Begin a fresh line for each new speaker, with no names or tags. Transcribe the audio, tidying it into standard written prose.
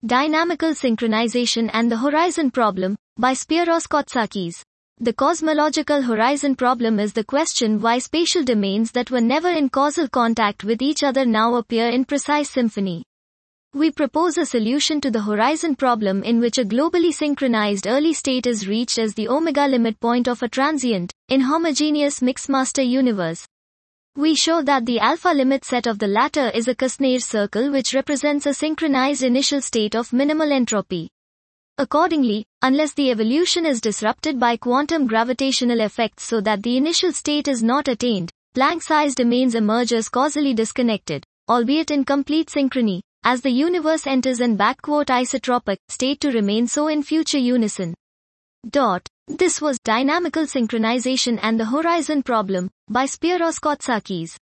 Dynamical Synchronization and the Horizon Problem, by Spyros Kotsakis. The cosmological horizon problem is the question why spatial domains that were never in causal contact with each other now appear in precise symphony. We propose a solution to the horizon problem in which a globally synchronized early state is reached as the omega limit point of a transient, inhomogeneous mixmaster universe. We show that the alpha limit set of the latter is a Kushner circle which represents a synchronized initial state of minimal entropy. Accordingly, unless the evolution is disrupted by quantum gravitational effects so that the initial state is not attained, Planck-size domains emerge as causally disconnected, albeit in complete synchrony, as the universe enters an isotropic state to remain so in future unison. This was Dynamical Synchronization and the Horizon Problem, by Spyros Kotsakis.